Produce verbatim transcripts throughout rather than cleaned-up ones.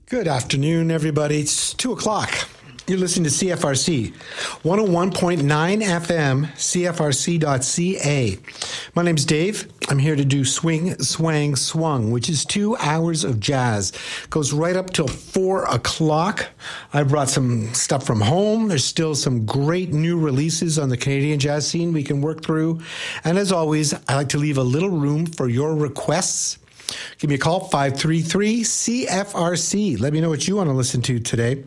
Good afternoon, everybody. It's two o'clock. You're listening to C F R C, one oh one point nine F M, C F R C dot C A. My name's Dave. I'm here to do Swing, Swang, Swung, which is two hours of jazz. Goes right up till four o'clock. I brought some stuff from home. There's still some great new releases on the Canadian jazz scene we can work through. And as always, I like to leave a little room for your requests. Give me a call, five three three C F R C. Let me know what you want to listen to today.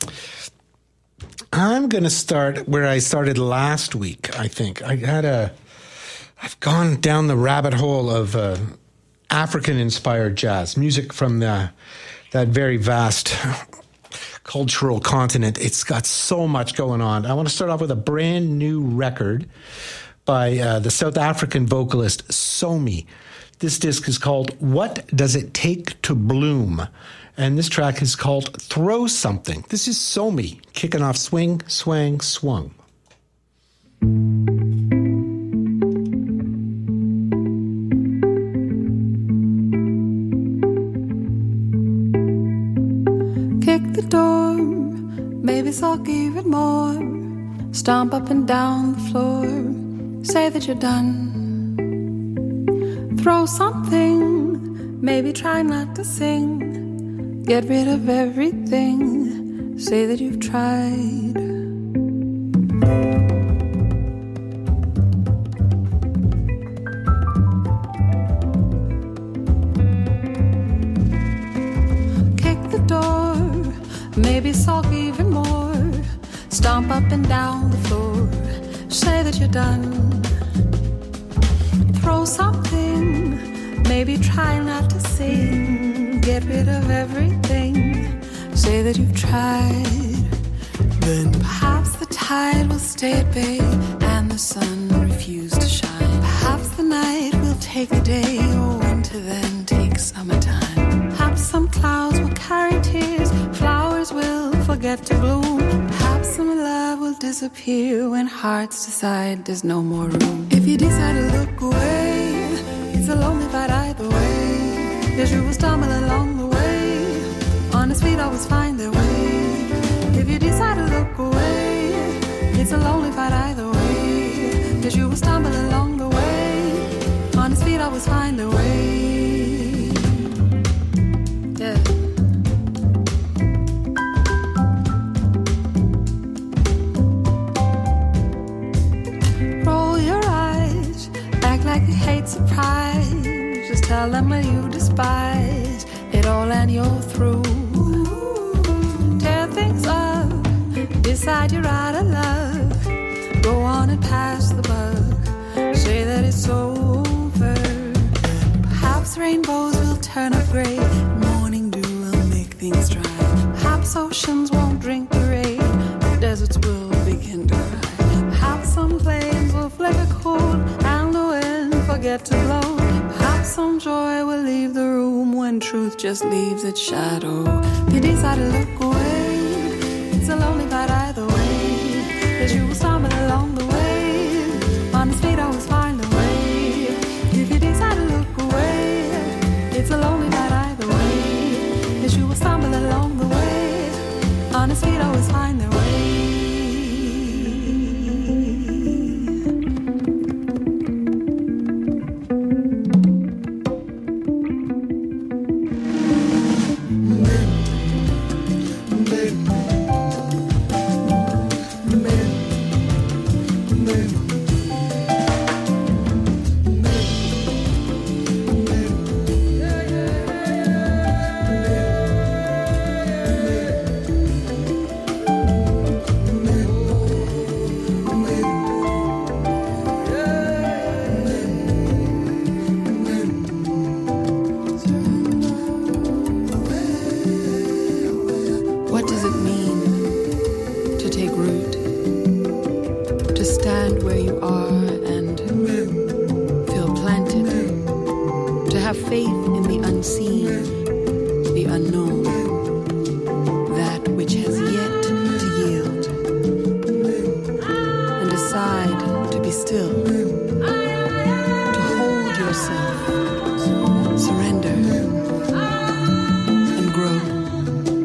I'm going to start where I started last week, I think. I had a, I've gone down the rabbit hole of uh, African-inspired jazz, music from the, that very vast cultural continent. It's got so much going on. I want to start off with a brand new record by uh, the South African vocalist Somi. This disc is called What Does It Take to Bloom? And this track is called Throw Something. This is Somi kicking off Swing, Swang, Swung. Kick the door, maybe sulk even more. Stomp up and down the floor, say that you're done. Throw something, maybe try not to sing. Get rid of everything, say that you've tried. Kick the door, maybe sulk even more. Stomp up and down the floor, say that you're done. Throw something, maybe try not to sing. Get rid of everything, say that you've tried. Then perhaps the tide will stay at bay and the sun refuse to shine. Perhaps the night will take the day, or winter then take summertime. Perhaps some clouds will carry tears, flowers will forget to bloom. Perhaps some love will disappear when hearts decide there's no more room. If you decide to look away, it's a lonely fight either way. Yes, you will stumble along the way. Honest feet always find their way. If you decide to look away, it's a lonely fight either way. Yes, you will stumble along the way. Honest feet always find their way. Yeah. Roll your eyes, act like you hate surprise. Just tell them what you despise it all and you're through. Tear things up, decide you're out of love. Go on and pass the buck, say that it's over. Perhaps rainbows will turn up gray, morning dew will make things dry. Perhaps oceans won't drink the rain, deserts will begin to cry. Perhaps some flames will flicker cold and the wind forget to blow. Perhaps some joy will leave the room when truth just leaves its shadow. If you decide to look away, it's a lonely fight either way. As you will stumble along the way, honest feet always find a way. If you decide to look away, it's a lonely fight either way. As you will stumble along the way, honest feet always find their way. Surrender and grow.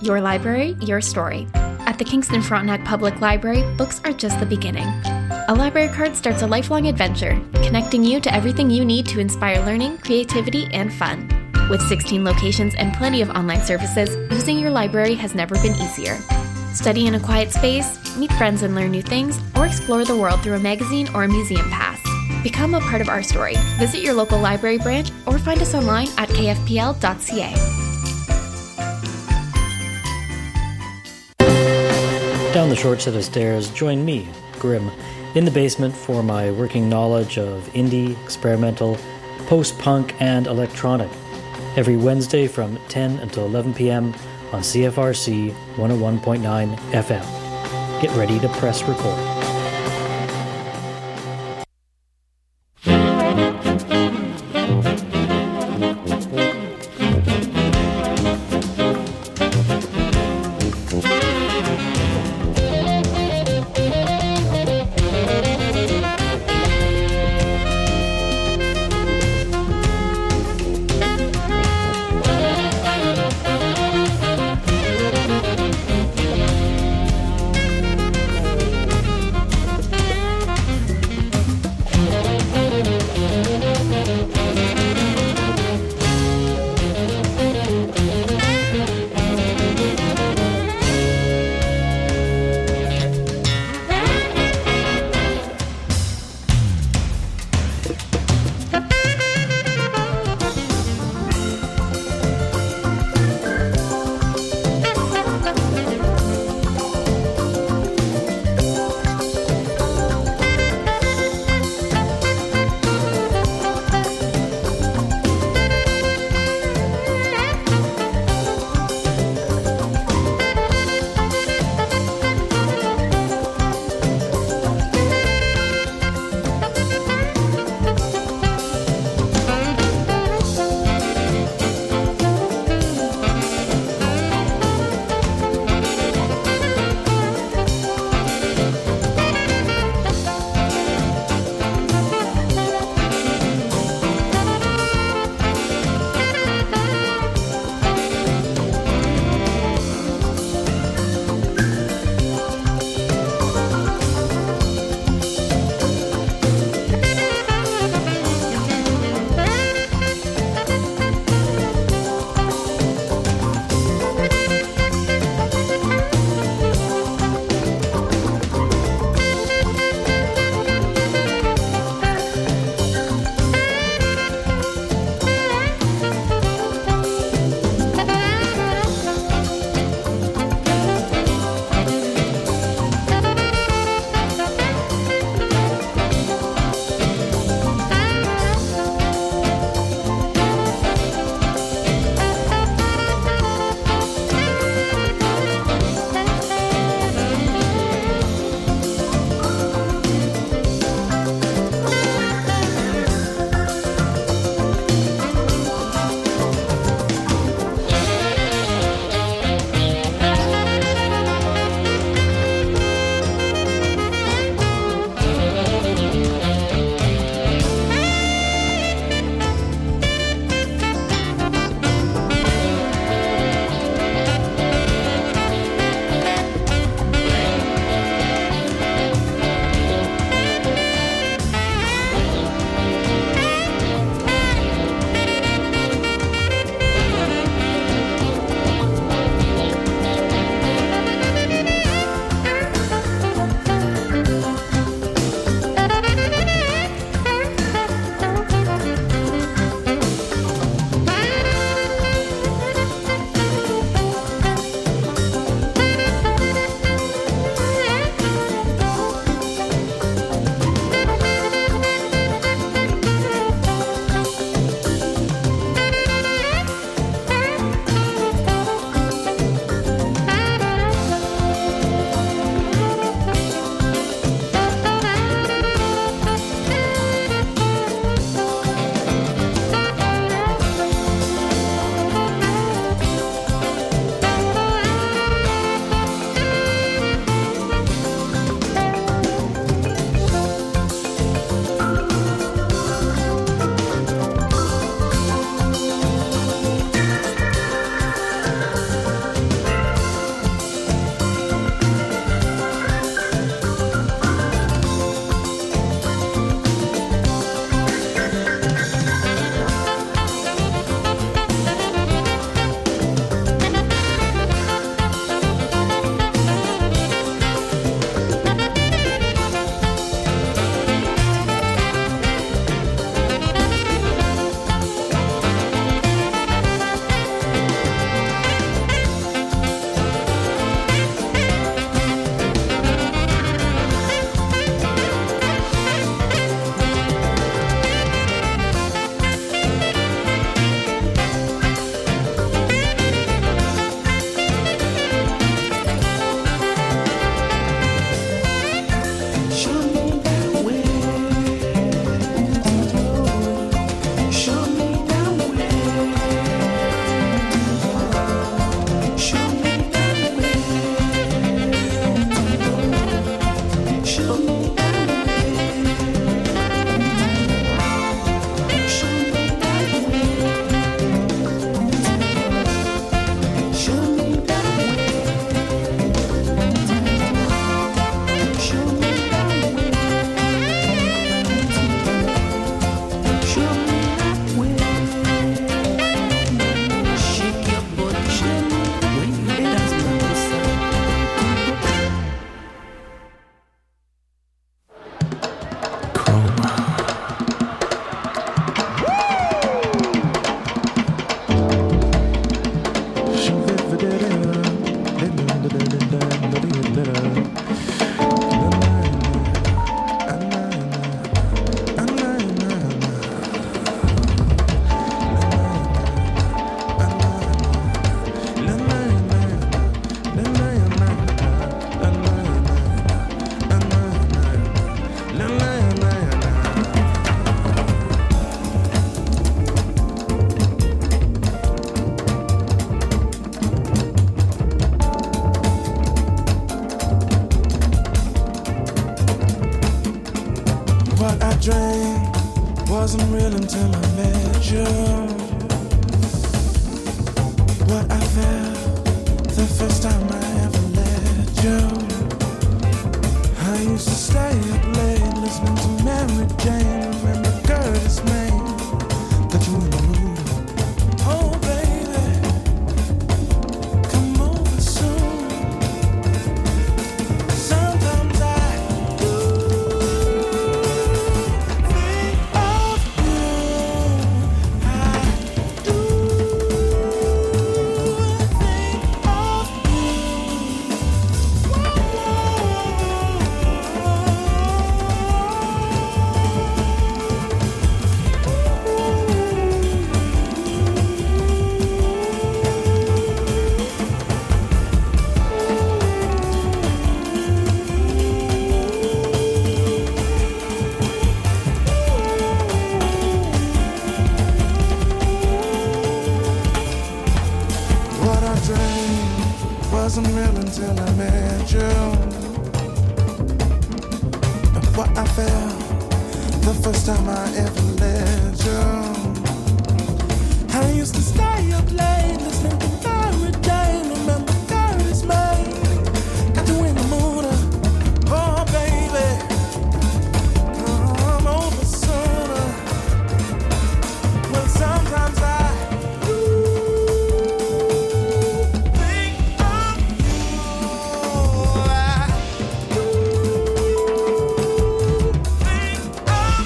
Your library, your story. At the Kingston Frontenac Public Library, books are just the beginning. A library card starts a lifelong adventure, connecting you to everything you need to inspire learning, creativity, and fun. With sixteen locations and plenty of online services, using your library has never been easier. Study in a quiet space, meet friends and learn new things, or explore the world through a magazine or a museum pass. Become a part of our story. Visit your local library branch or find us online at k f p l dot c a. Down the short set of stairs, join me, Grim, in the basement for my working knowledge of indie, experimental, post-punk, and electronic. Every Wednesday from ten until eleven p.m. on C F R C one oh one point nine F M. Get ready to press record. until I met you. What I felt the first time I ever let you. I used to stay up late listening to Mary Jane. Remember Curtis May? Got you in the mood. Oh baby, come over soon. Sometimes I do think of you. I do think of you. What I dreamed wasn't real until I met you. And what I felt the first time I ever let you. I used to stay up late listening to Mary Jane. Remember Curtis May? Got you in the mood. Oh baby, come over sooner. Well, sometimes I do think of you. I do think of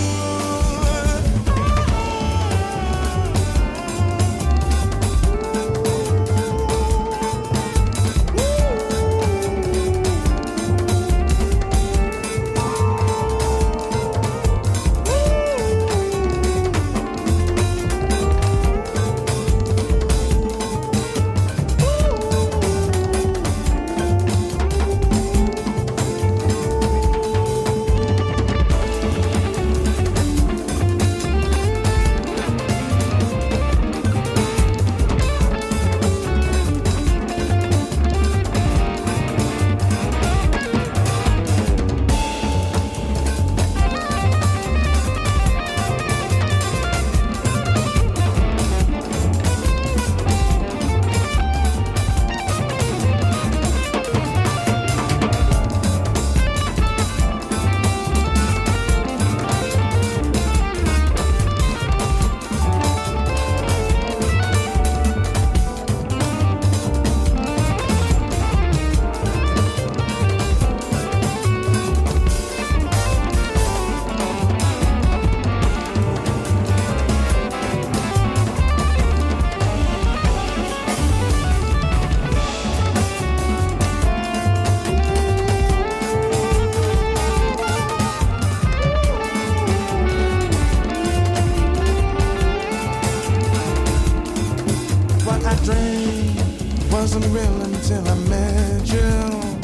What I dreamed wasn't real until I met you.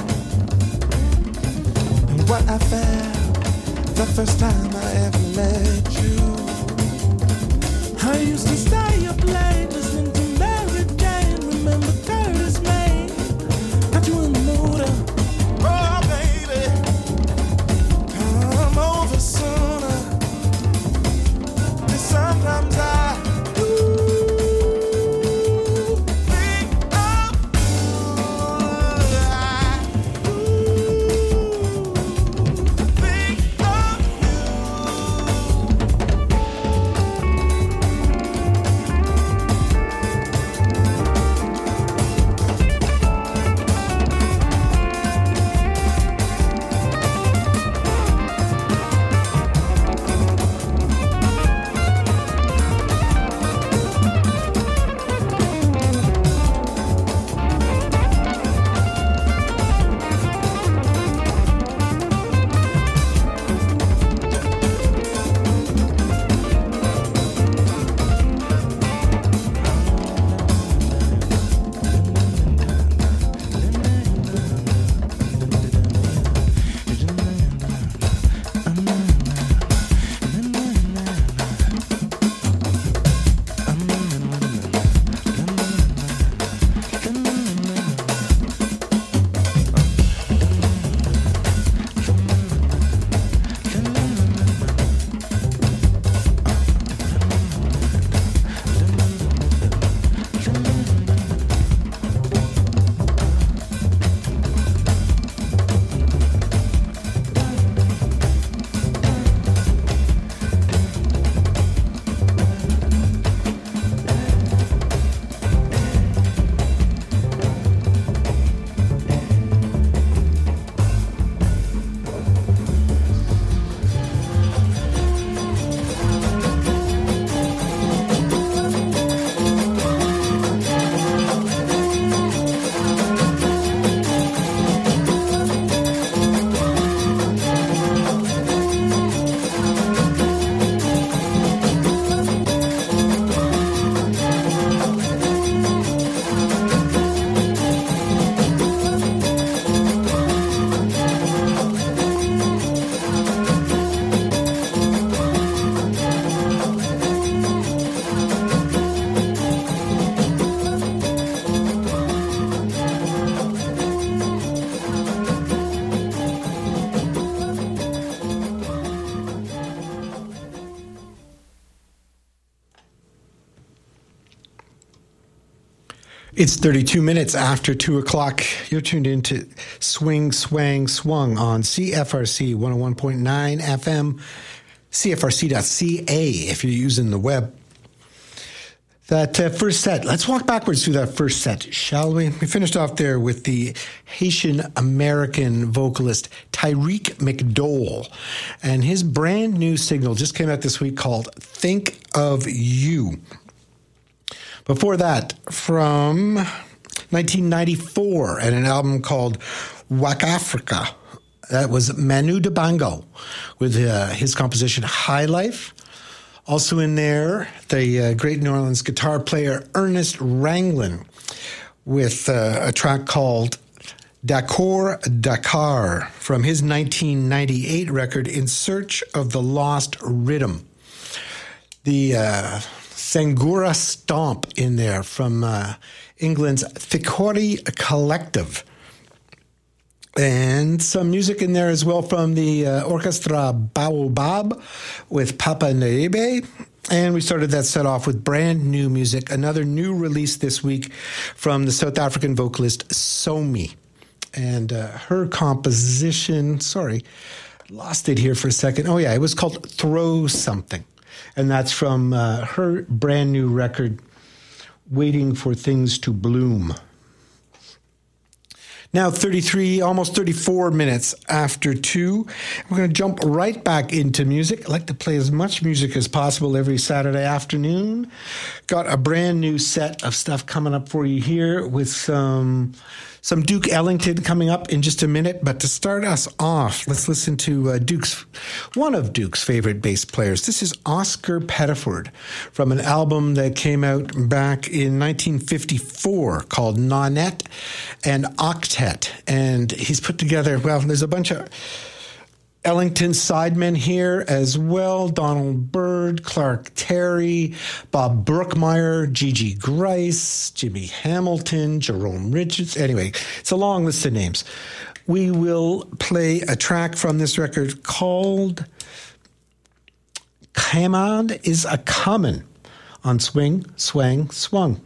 And what I felt the first time I ever let you. I used to stay up late listening to Mary Jane. Remember Curtis May? Got you in the mood. Oh baby, come over sooner. And sometimes I It's thirty-two minutes after two o'clock. You're tuned into Swing, Swang, Swung on C F R C one oh one point nine F M, C F R C dot C A if you're using the web. That uh, first set, let's walk backwards through that first set, shall we? We finished off there with the Haitian-American vocalist Tyreek McDowell, and his brand new single just came out this week called Think of You. Before that, from nineteen ninety-four, and an album called Waka Africa, that was Manu Dibango with uh, his composition High Life. Also in there, the uh, great New Orleans guitar player Ernest Ranglin with uh, a track called D'accord Dakar from his nineteen ninety-eight record In Search of the Lost Rhythm. The uh, Sangura Stomp in there from uh, England's Thikori Collective. And some music in there as well from the uh, Orchestra Baobab with Papa Naebe. And we started that set off with brand new music, another new release this week from the South African vocalist Somi. And uh, her composition, sorry, lost it here for a second. Oh yeah, it was called Throw Something. And that's from uh, her brand new record, Waiting for Things to Bloom. Now thirty-three, almost thirty-four minutes after two. We're going to jump right back into music. I like to play as much music as possible every Saturday afternoon. Got a brand new set of stuff coming up for you here with some... Some Duke Ellington coming up in just a minute, but to start us off, let's listen to uh, Duke's, one of Duke's favorite bass players. This is Oscar Pettiford from an album that came out back in nineteen fifty-four called Nonette and Octet. And he's put together, well, there's a bunch of Ellington sidemen here as well. Donald Byrd, Clark Terry, Bob Brookmeyer, Gigi Grice, Jimmy Hamilton, Jerome Richards. Anyway, it's a long list of names. We will play a track from this record called Command is a Comin' on Swing, Swang, Swung.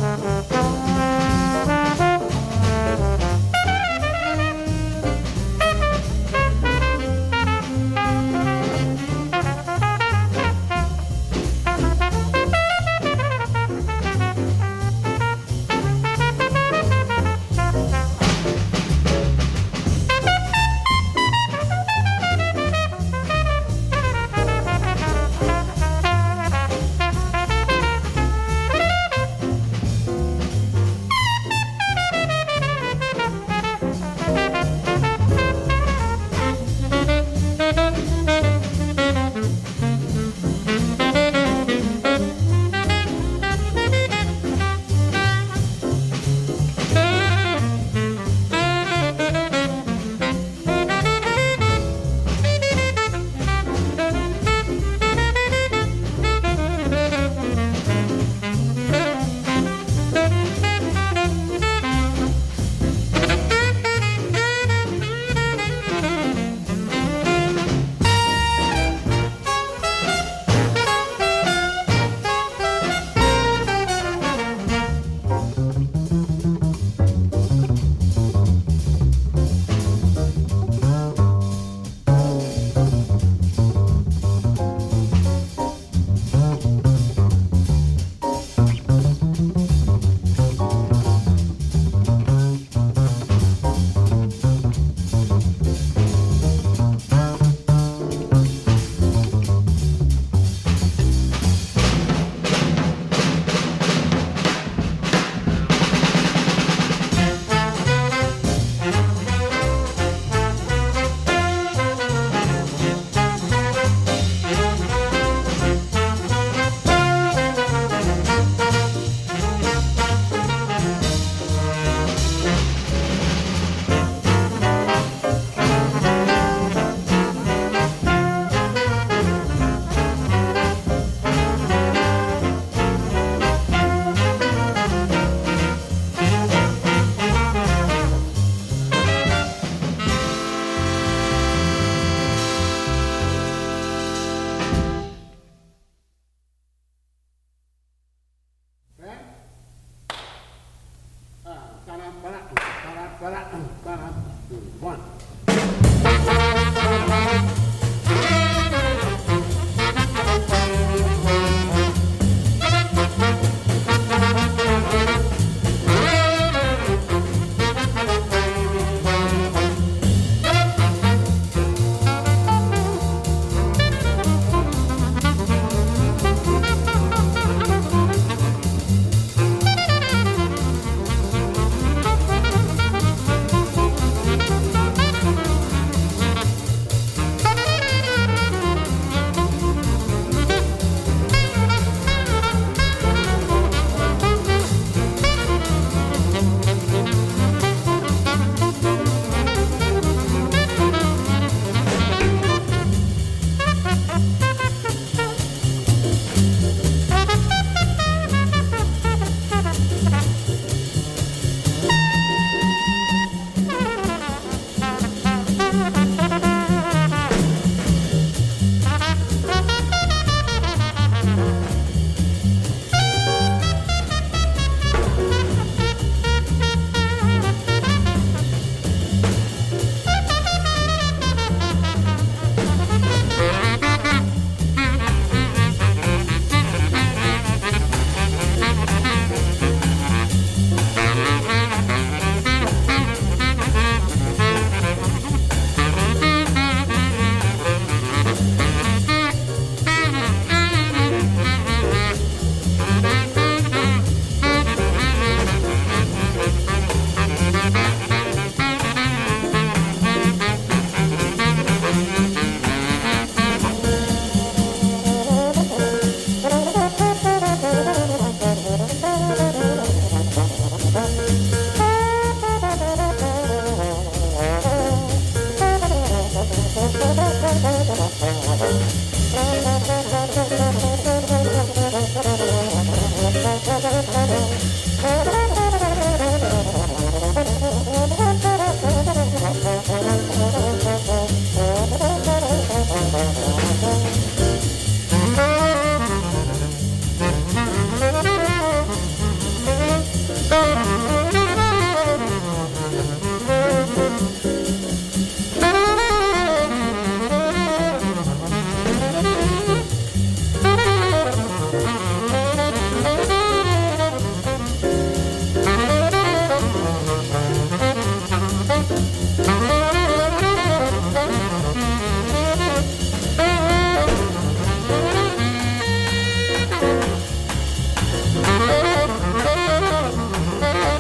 One. Thank Thank you.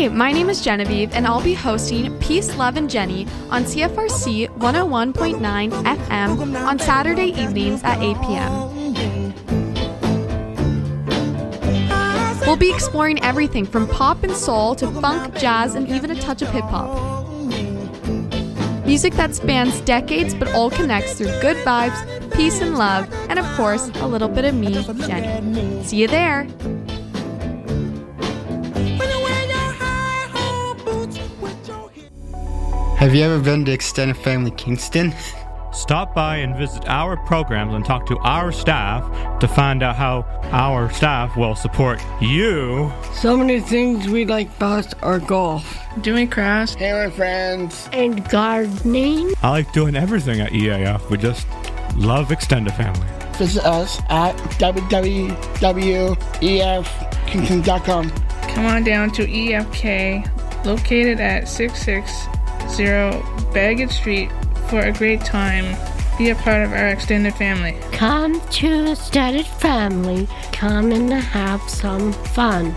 Hey, my name is Genevieve, and I'll be hosting Peace, Love, and Jenny on C F R C one oh one point nine F M on Saturday evenings at eight p.m. We'll be exploring everything from pop and soul to funk, jazz, and even a touch of hip-hop. Music that spans decades but all connects through good vibes, peace and love, and of course, a little bit of me, Jenny. See you there! Have you ever been to Extended Family Kingston? Stop by and visit our programs and talk to our staff to find out how our staff will support you. So many things we like best are golf, doing crafts, hanging with friends, and gardening. I like doing everything at E A F. We just love Extended Family. Visit us at w w w dot e f kingston dot com. Come on down to E F K, located at six six zero Baggett Street, for a great time. Be a part of our extended family. Come to Extended Family. Come and have some fun.